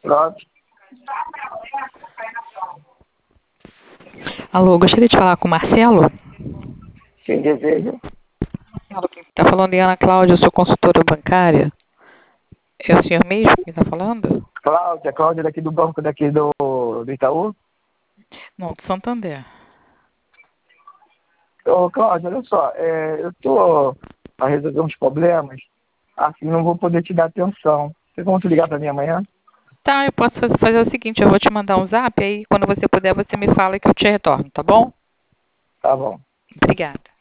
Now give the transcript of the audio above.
Pronto. Alô, gostaria de falar com o Marcelo? Quem deseja? Marcelo, quem está falando é Ana Cláudia, eu sou consultora bancária. É o senhor mesmo que está falando? Cláudia daqui do banco daqui do Itaú. Não, do Santander. Ô, Cláudia, olha só, eu tô a resolver uns problemas, assim não vou poder te dar atenção. Você como te ligar para mim amanhã? Tá, eu posso fazer o seguinte, eu vou te mandar um zap, aí quando você puder você me fala que eu te retorno, tá bom? Tá bom. Obrigada.